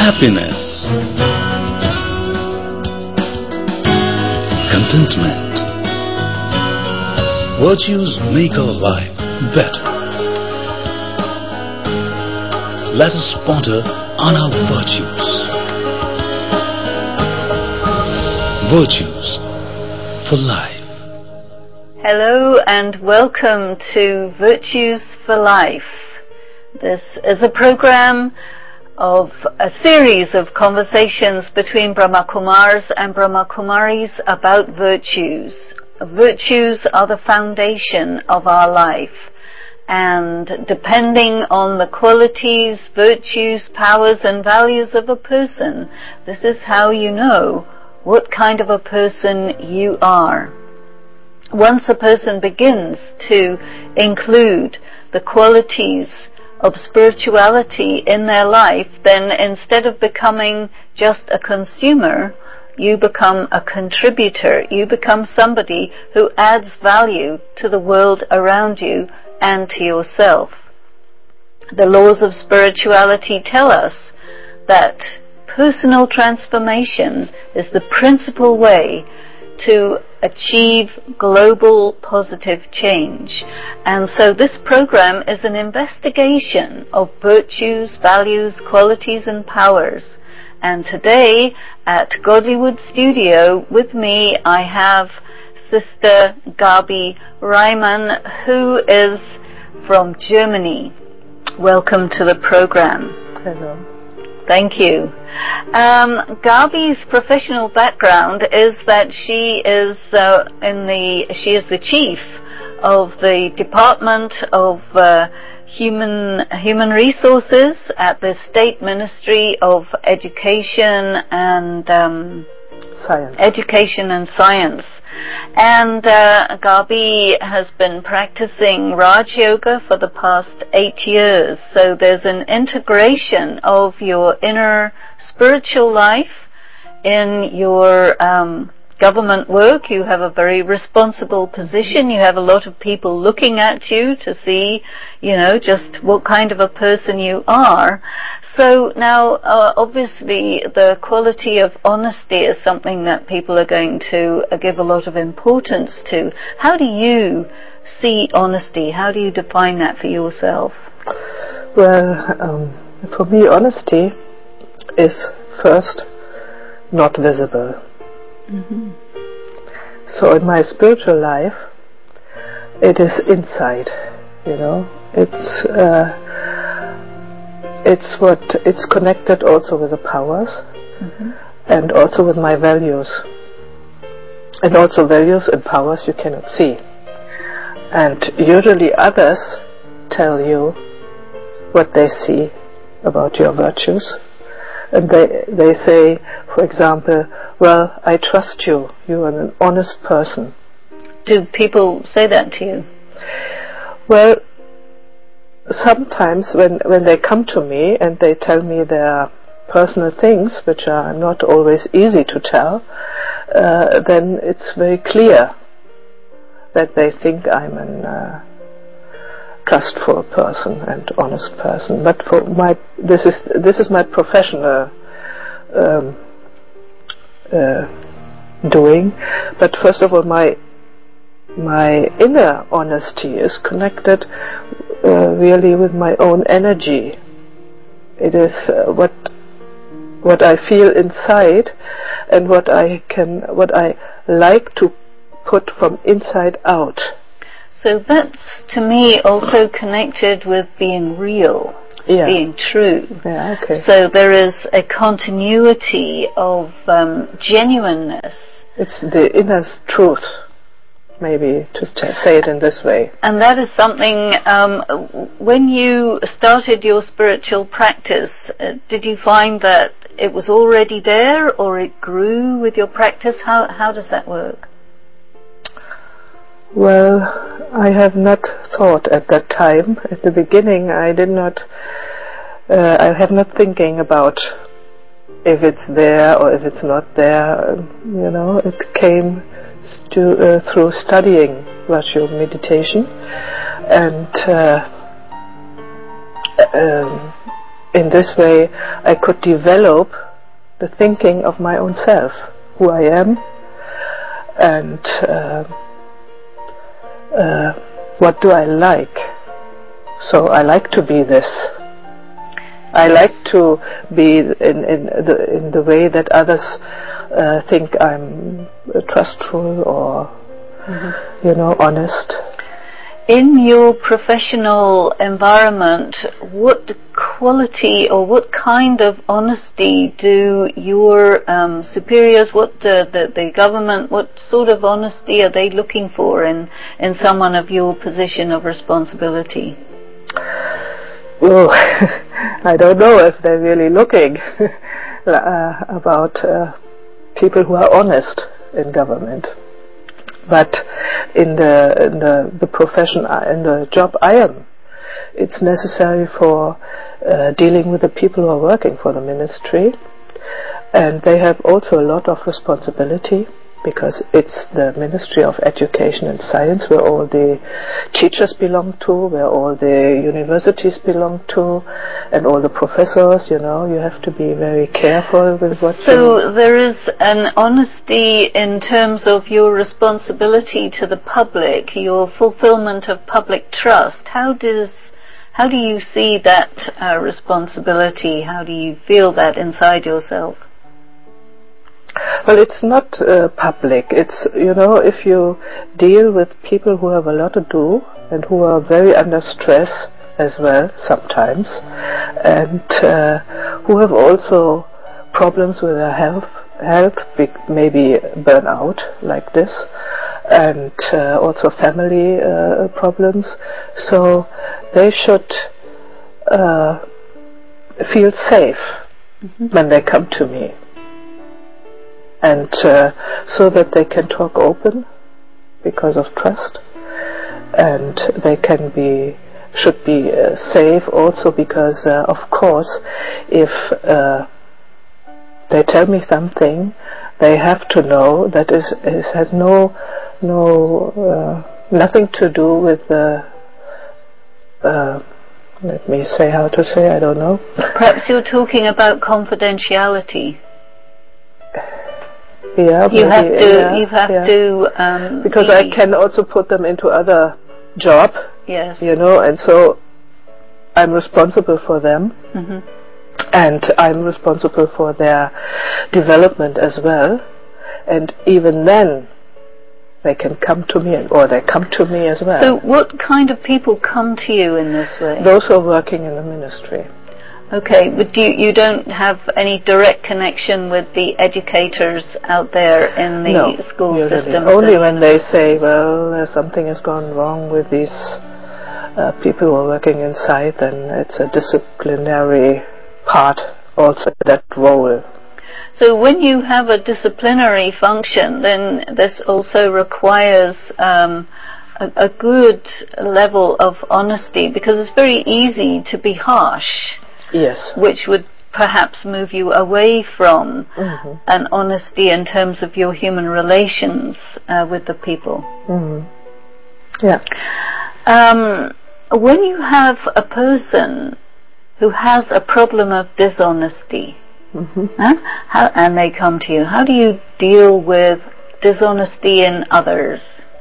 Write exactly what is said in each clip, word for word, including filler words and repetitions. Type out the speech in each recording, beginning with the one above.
happiness, contentment. Virtues make our life better. Let us ponder on our virtues. Virtues for life. Hello and welcome to Virtues for Life. This is a program of a series of conversations between Brahma Kumars and Brahma Kumaris about virtues. Virtues are the foundation of our life, and depending on the qualities, virtues, powers and values of a person, this is how you know what kind of a person you are. Once a person begins to include the qualities of spirituality in their life, then instead of becoming just a consumer, you become a contributor. You become somebody who adds value to the world around you and to yourself. The laws of spirituality tell us that personal transformation is the principal way to achieve global positive change. And so this program is an investigation of virtues, values, qualities and powers. And today at Godlywood Studio with me I have Sister Gabi Reimann, who is from Germany. Welcome to the program. Hello. Thank you. Um, Gabi's professional background is that she is uh, in the she is the chief of the Department of uh, Human Human Resources at the State Ministry of Education and um, Science. Education and Science. And uh, Gabi has been practicing Raj Yoga for the past eight years. So there's an integration of your inner spiritual life in your um, government work. You have a very responsible position. You have a lot of people looking at you to see, you know, just what kind of a person you are. So now, uh, obviously, the quality of honesty is something that people are going to uh, give a lot of importance to. How do you see honesty? How do you define that for yourself? Well, um, for me, honesty is first not visible. Mm-hmm. So in my spiritual life, it is inside, you know. It's uh, it's what it's connected also with the powers, mm-hmm. and also with my values, and also values and powers you cannot see. And usually others tell you what they see about your virtues. And they they say, for example, well, I trust you, you are an honest person. Do people say that to you? Well, sometimes when, when they come to me and they tell me their personal things, which are not always easy to tell, uh, then it's very clear that they think I'm an uh, trustful person and honest person. But for my this is this is my professional um, uh, doing. But first of all, my my inner honesty is connected uh, really with my own energy. It is uh, what what I feel inside, and what I can what I like to put from inside out. So that's, to me, also connected with being real, yeah. being true. Yeah, okay. So there is a continuity of um, genuineness. It's the inner truth, maybe, to say it in this way. And that is something, um, when you started your spiritual practice, uh, did you find that it was already there, or it grew with your practice? How, how does that work? Well, I have not thought at that time. At the beginning, I did not. Uh, I have not thinking about if it's there or if it's not there. You know, it came stu- uh, through studying Raj Yoga meditation, and uh, um, in this way I could develop the thinking of my own self, who I am, and uh, uh, what do I like. So I like to be this. I like to be in, in, the, in the way that others uh, think I'm trustful or, mm-hmm. you know, honest. In your professional environment, what quality or what kind of honesty do your um, superiors, what uh, the, the government, what sort of honesty are they looking for in, in someone of your position of responsibility? Well, I don't know if they're really looking uh, about uh, people who are honest in government. But in the, in the, the profession, in the job I am, it's necessary for uh, dealing with the people who are working for the ministry, and they have also a lot of responsibility, because it's the Ministry of Education and Science where all the teachers belong to, where all the universities belong to, and all the professors, you know, you have to be very careful with what so you... So there is an honesty in terms of your responsibility to the public, your fulfillment of public trust. How does, how do you see that uh, responsibility? How do you feel that inside yourself? Well, it's not uh, public. It's, you know, if you deal with people who have a lot to do and who are very under stress as well sometimes, and uh, who have also problems with their health, health maybe burnout like this, and uh, also family uh, problems, so they should uh, feel safe mm-hmm. when they come to me. And uh, so that they can talk open because of trust, and they can be, should be uh, safe also because, uh, of course, if uh, they tell me something, they have to know that it, it has no, no, uh, nothing to do with the. Uh, let me say how to say. I don't know. Perhaps you're talking about confidentiality. Yeah, you maybe, have to. yeah, you have yeah. to. Um, because I can also put them into other job. Yes. You know, and so I'm responsible for them, mm-hmm. and I'm responsible for their development as well. And even then, they can come to me, or they come to me as well. So, what kind of people come to you in this way? Those who are working in the ministry. Okay, but you, you don't have any direct connection with the educators out there in the no, school usually. system? Only when they say, well, uh, something has gone wrong with these uh, people who are working inside, then it's a disciplinary part, also that role. So when you have a disciplinary function, then this also requires um, a, a good level of honesty, because it's very easy to be harsh. Yes. Which would perhaps move you away from mm-hmm. an honesty in terms of your human relations uh, with the people. Mm-hmm. Yeah. Um, when you have a person who has a problem of dishonesty, mm-hmm. huh, how, and they come to you, how do you deal with dishonesty in others?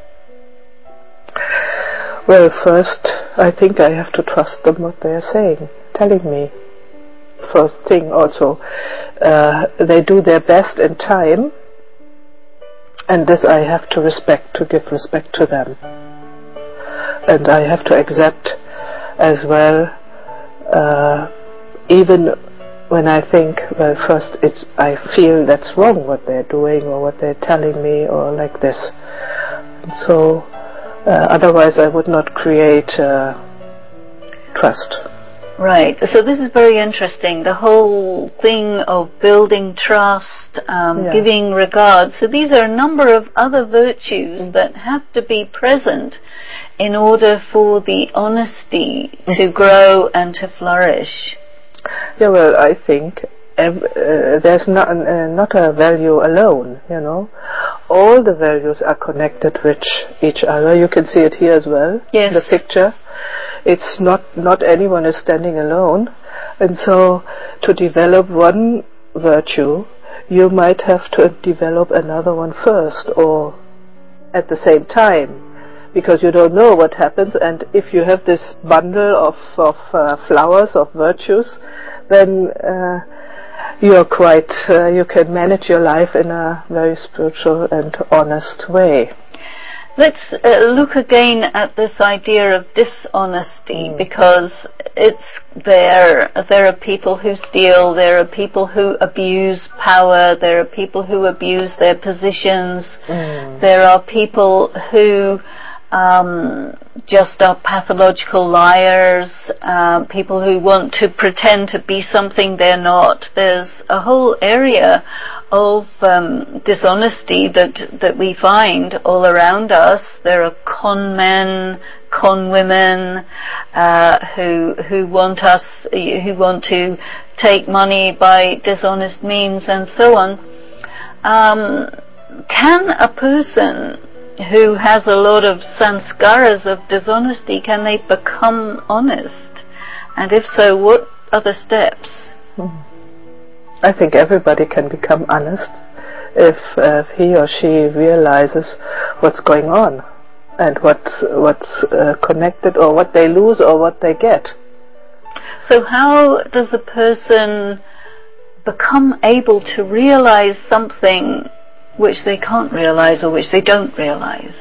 Well, first, I think I have to trust them what they are saying, telling me. First thing also, uh, they do their best in time, and this I have to respect, to give respect to them. And I have to accept as well, uh, even when I think, well, first it's, I feel that's wrong what they're doing or what they're telling me or like this. And so, uh, otherwise I would not create uh, trust. Right. So this is very interesting. The whole thing of building trust, um, yeah. giving regard. So these are a number of other virtues mm. that have to be present in order for the honesty mm. to grow and to flourish. Yeah, well, I think ev- uh, there's not, uh, not a value alone, you know. All the values are connected with each other. You can see it here as well, yes. the picture. It's not, not anyone is standing alone, And so to develop one virtue, you might have to develop another one first, or at the same time, because you don't know what happens. And if you have this bundle of, of uh, flowers of virtues, then uh, you are quite, uh, you can manage your life in a very spiritual and honest way. Let's uh, look again at this idea of dishonesty, mm. because it's there. There are people who steal, there are people who abuse power, there are people who abuse their positions, mm. there are people who um, just are pathological liars, uh, people who want to pretend to be something they're not. There's a whole area of um, dishonesty that that we find all around us. There are con men, con women uh, who who want us, who want to take money by dishonest means, and so on. Um, can a person who has a lot of sanskaras of dishonesty, can they become honest? And if so, what are the steps? Mm. I think everybody can become honest if, uh, if he or she realizes what's going on and what's, what's uh, connected, or what they lose or what they get. So how does a person become able to realize something which they can't realize or which they don't realize?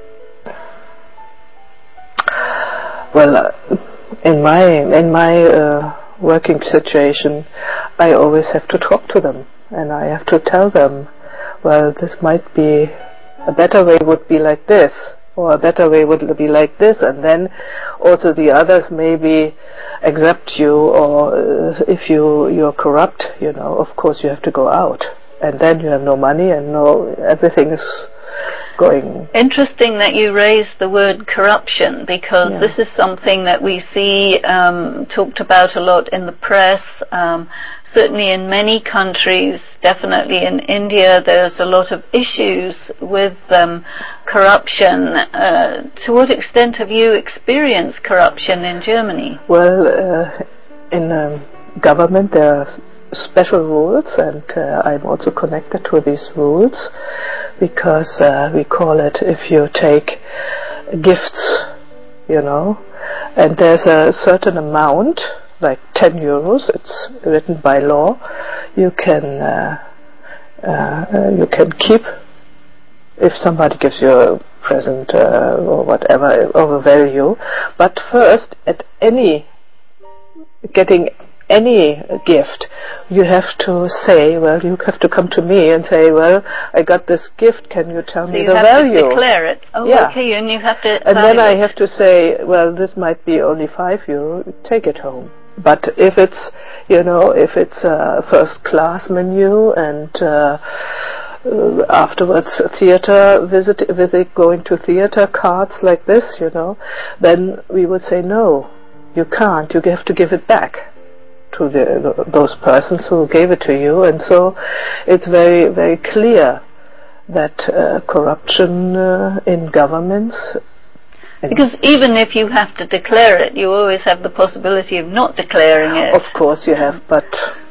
Well, uh, in my in my uh, working situation, I always have to talk to them, and I have to tell them, well, this might be, a better way would be like this, or a better way would be like this, and then also the others maybe accept you, or uh, if you you're corrupt, you know, of course you have to go out. And then you have no money and no, everything is going. Interesting that you raised the word corruption, because yeah. this is something that we see um, talked about a lot in the press. Um, certainly in many countries, definitely in India, there's a lot of issues with um, corruption. Uh, to what extent have you experienced corruption in Germany? Well, uh, in um, government there are special rules, and uh, I'm also connected to these rules, because uh, we call it, if you take gifts, you know, and there's a certain amount, like ten euros, it's written by law, you can uh, uh, you can keep if somebody gives you a present uh, or whatever of a value. But first, at any getting any gift, you have to say, well, you have to come to me and say, well, I got this gift, can you tell so me you the have value? To declare it. Oh, yeah. okay, and you have to. And then I have to say, well, this might be only five euro, take it home. But if it's, you know, if it's a first class menu and uh, uh, afterwards a theater visit, visit, going to theater, cards like this, you know, then we would say, no, you can't, you have to give it back to the, those persons who gave it to you. And so it's very, very clear that uh, corruption uh, in governments. Because even if you have to declare it, you always have the possibility of not declaring it. Of course you have, but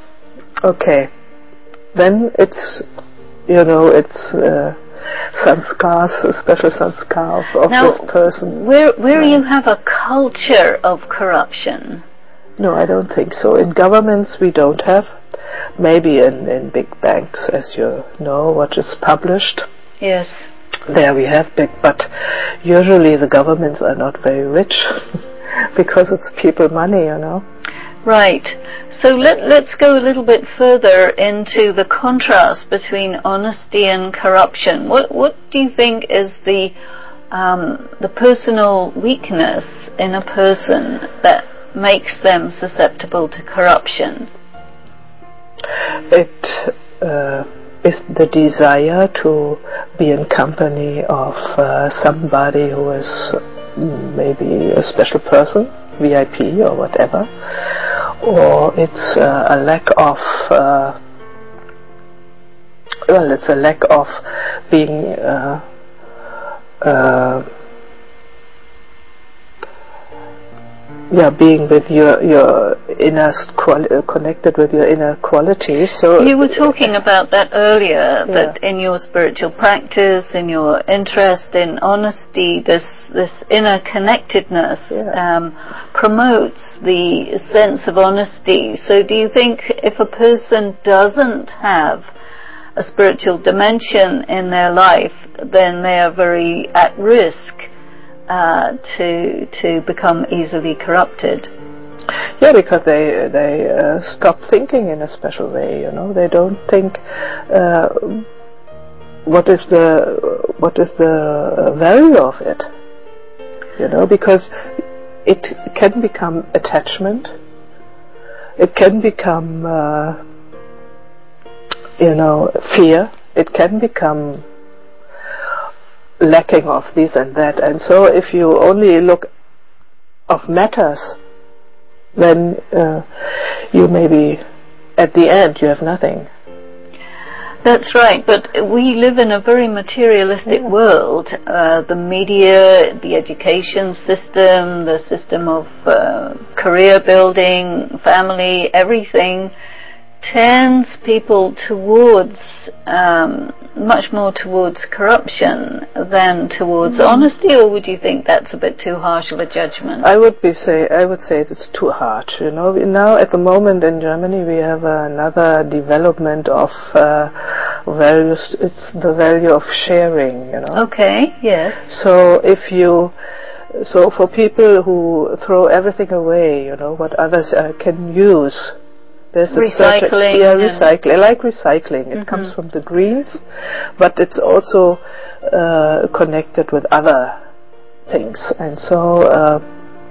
okay. Then it's, you know, it's uh, sanskars, a special sanskar of, of now, this person. Where, where right. you have a culture of corruption? No, I don't think so. In governments we don't have. Maybe in, in big banks, as you know, what is published. Yes. There we have big, but usually the governments are not very rich because it's people money, you know. Right. So let, let's go a little bit further into the contrast between honesty and corruption. What what do you think is the um, the personal weakness in a person that makes them susceptible to corruption? It uh, is the desire to be in company of uh, somebody who is maybe a special person, V I P or whatever, or it's uh, a lack of uh, well, it's a lack of being uh, uh, yeah, being with your your inner quali- uh, connected with your inner qualities. So you were talking about that earlier. Yeah. That in your spiritual practice, in your interest in honesty, this this inner connectedness Yeah. um, promotes the sense of honesty. So, do you think if a person doesn't have a spiritual dimension in their life, then they are very at risk uh, to to become easily corrupted? Yeah, because they they uh, stop thinking in a special way. You know, they don't think uh, what is the what is the value of it. You know, because it can become attachment. It can become uh, you know fear. It can become lacking of this and that. And so, if you only look of matters, then uh, you maybe at the end you have nothing. That's right, but we live in a very materialistic Yeah. world. Uh, the media, the education system, the system of uh, career building, family, everything tends people towards um, much more towards corruption than towards mm. honesty. Or would you think that's a bit too harsh of a judgment? I would be say I would say it's too harsh. You know, we now at the moment in Germany we have another development of uh, values. It's the value of sharing. You know. Okay. Yes. So if you so for people who throw everything away, you know, what others uh, can use. There's recycling. A certain, yeah, recycling. I like recycling. It mm-hmm. comes from the Greens, but it's also uh, connected with other things. And so uh,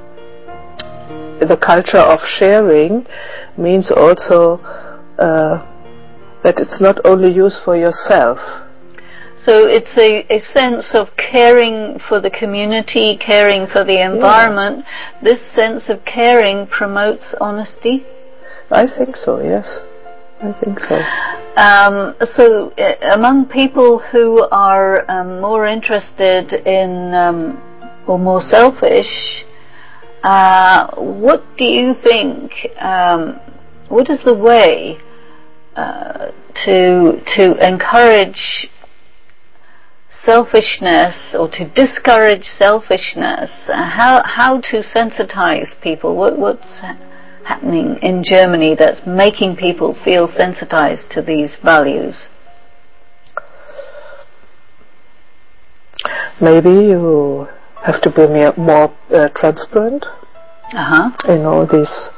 the culture of sharing means also uh, that it's not only used for yourself. So it's a, a sense of caring for the community, caring for the environment. Yeah. This sense of caring promotes honesty? I think so, yes. I think so. Um, so, uh, among people who are um, more interested in, um, or more selfish, uh, what do you think, um, what is the way uh, to to encourage selfishness or to discourage selfishness? Uh, how how to sensitize people? What what's happening in Germany that's making people feel sensitized to these values? Maybe you have to be more uh, transparent uh-huh. in all these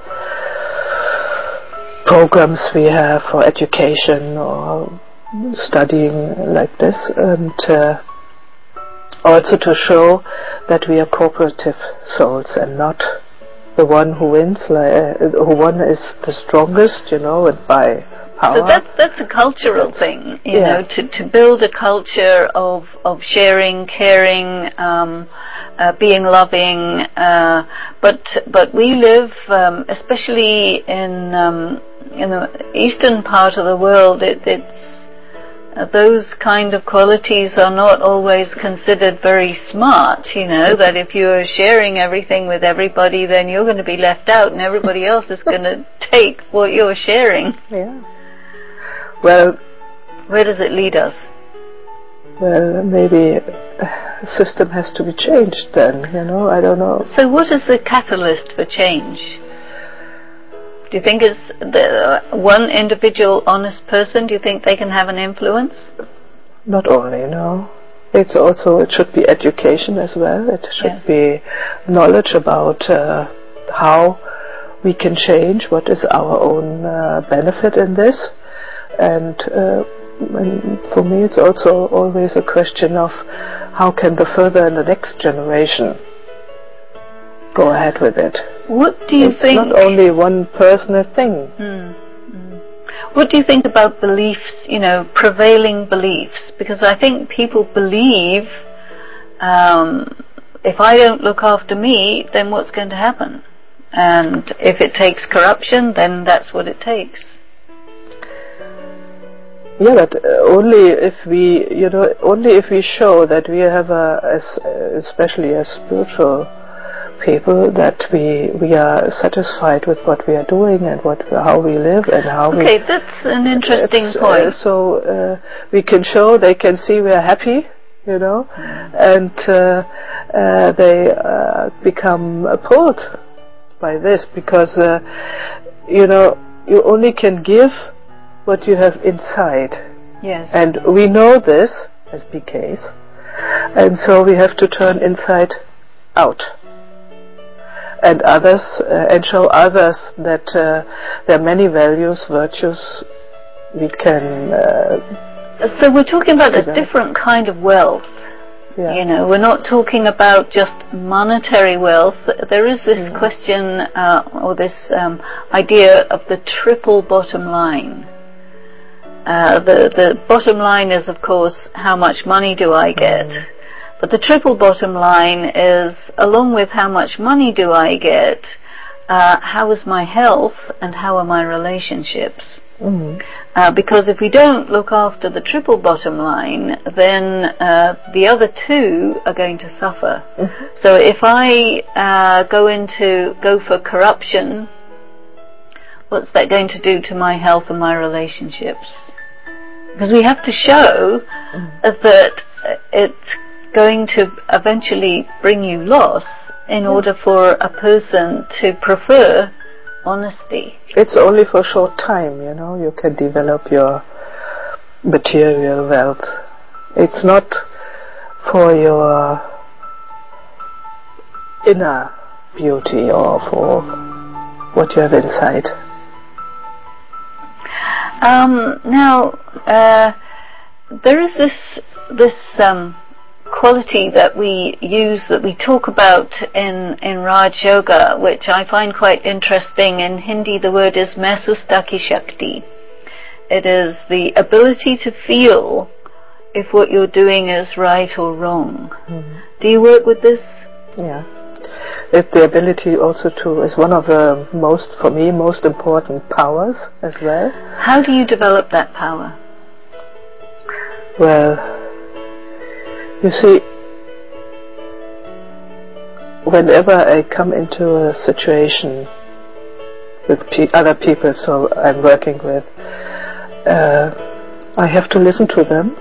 programs we have for education or studying like this, and uh, also to show that we are cooperative souls and not the one who wins, like, uh, who one is the strongest, you know, and by power. So that's that's a cultural that's, thing, you yeah. know, to, to build a culture of of sharing, caring, um, uh, being loving. Uh, but but we live, um, especially in um, in the eastern part of the world, it, it's Uh, those kind of qualities are not always considered very smart, you know, that if you're sharing everything with everybody, then you're going to be left out and everybody else is going to take what you're sharing. Yeah. Well, where does it lead us? Well, maybe the system has to be changed then, you know, I don't know. So what is the catalyst for change? Do you think it's the one individual honest person? Do you think they can have an influence? Not only, no. It's also, it should be education as well. It should yeah. be knowledge about uh, how we can change, what is our own uh, benefit in this. And, uh, and for me it's also always a question of how can the further and the next generation go ahead with it. What do you it's think? It's not only one personal thing. Mm, mm. What do you think about beliefs, you know, prevailing beliefs? Because I think people believe, um, if I don't look after me, then what's going to happen? And if it takes corruption, then that's what it takes. Yeah, but uh, only if we, you know, only if we show that we have a, as, especially as spiritual people that we we are satisfied with what we are doing and what how we live and how okay, we. Okay, that's an interesting point. Uh, so uh, we can show, they can see we are happy, you know, mm. and uh, uh, they uh, become pulled by this because uh, you know you only can give what you have inside. Yes. And we know this as B Ks, and so we have to turn inside out. And others, uh, and show others that uh, there are many values, virtues we can. Uh, so we're talking about a different kind of wealth. Yeah. You know, we're not talking about just monetary wealth. There is this mm. question uh, or this um, idea of the triple bottom line. Uh, the the bottom line is, of course, how much money do I get? Mm. But the triple bottom line is, along with how much money do I get, uh, how is my health and how are my relationships? Mm-hmm. Uh, because if we don't look after the triple bottom line, then uh, the other two are going to suffer. Mm-hmm. So if I uh, go into go for corruption, what's that going to do to my health and my relationships? Because we have to show mm-hmm. that it's going to eventually bring you loss in order for a person to prefer honesty. It's only for a short time, you know, you can develop your material wealth. It's not for your inner beauty or for what you have inside. Um, now, uh, there is this, this, um, quality that we use, that we talk about in, in Raj Yoga, which I find quite interesting. In Hindi, the word is Mahsustaki Shakti. It is the ability to feel if what you're doing is right or wrong. Mm-hmm. Do you work with this? Yeah. It's the ability also to, is one of the most, for me, most important powers as well. How do you develop that power? Well, you see, whenever I come into a situation with pe- other people, so I'm working with, uh, I have to listen to them,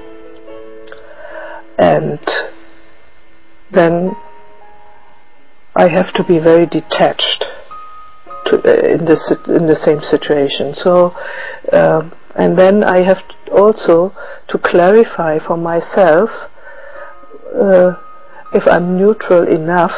and then I have to be very detached to, uh, in this in the same situation. So, uh, and then I have to also to clarify for myself. Uh, if I'm neutral enough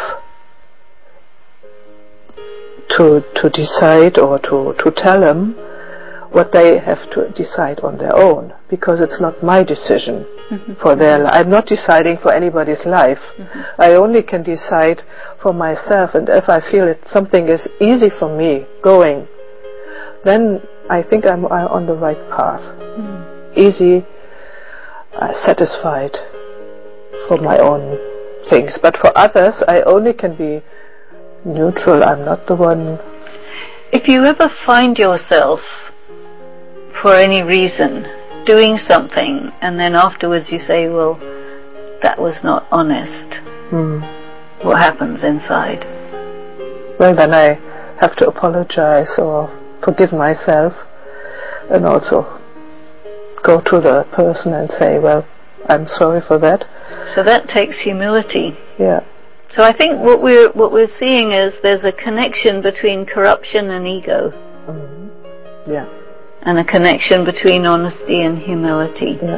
to to decide or to, to tell them what they have to decide on their own, because it's not my decision mm-hmm. for their life. I'm not deciding for anybody's life. Mm-hmm. I only can decide for myself, and if I feel it something is easy for me going, then I think I'm on the right path. Mm-hmm. Easy, uh, satisfied for my own things, but for others I only can be neutral. I'm not the one. If you ever find yourself for any reason doing something and then afterwards you say, well, that was not honest, mm. what happens inside? Well, then I have to apologize or forgive myself, and also go to the person and say, well, I'm sorry for that. So that takes humility. Yeah. So I think what we're what we're seeing is there's a connection between corruption and ego. Mm-hmm. Yeah. And a connection between honesty and humility. Yeah.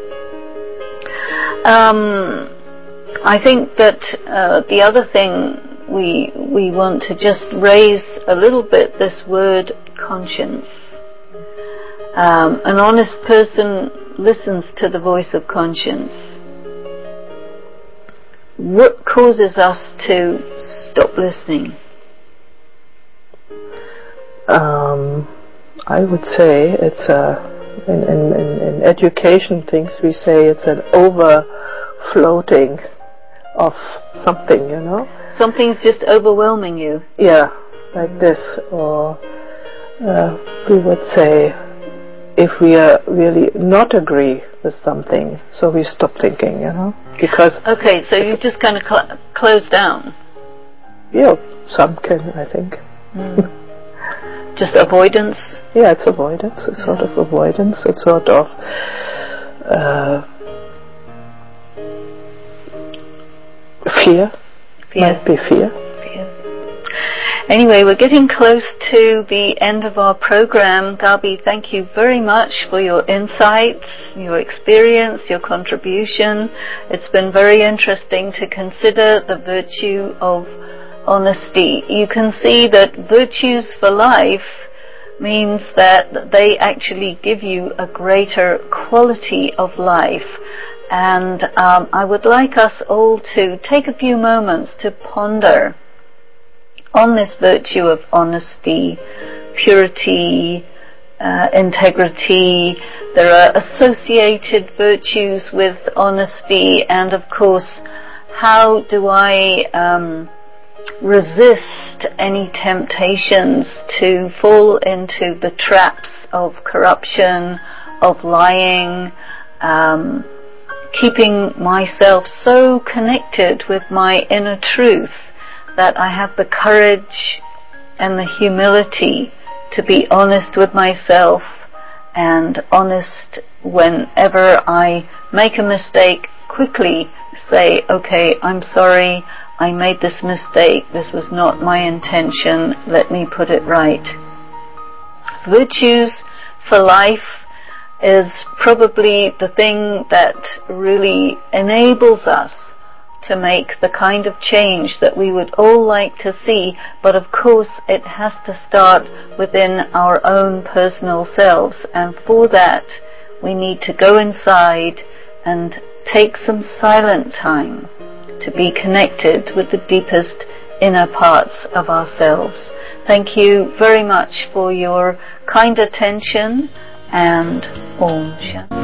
Um, I think that uh, the other thing we we want to just raise a little bit this word conscience. Um, an honest person listens to the voice of conscience. What causes us to stop listening? Um, I would say it's a, in, in, in, in education things we say it's an overfloating of something, you know. Something's just overwhelming you. Yeah, like mm. this. Or uh, we would say, if we are really not agree with something, so we stop thinking, you know, because... Okay, so you just kind of cl- close down. yeah, some can, I think. Mm. Just avoidance? Yeah, it's avoidance. It's yeah. sort of avoidance. It's sort of uh, fear. fear. Might be fear. fear. Anyway, we're getting close to the end of our program. Gabi, thank you very much for your insights, your experience, your contribution. It's been very interesting to consider the virtue of honesty. You can see that virtues for life means that they actually give you a greater quality of life. And um, I would like us all to take a few moments to ponder on this virtue of honesty, purity, uh, integrity. There are associated virtues with honesty, and of course, how do I um, resist any temptations to fall into the traps of corruption, of lying, um, keeping myself so connected with my inner truth that I have the courage and the humility to be honest with myself, and honest whenever I make a mistake, quickly say, okay, I'm sorry, I made this mistake, this was not my intention, let me put it right. Virtues for life is probably the thing that really enables us to make the kind of change that we would all like to see, but of course it has to start within our own personal selves, and for that we need to go inside and take some silent time to be connected with the deepest inner parts of ourselves. Thank you very much for your kind attention, and Om Shanti.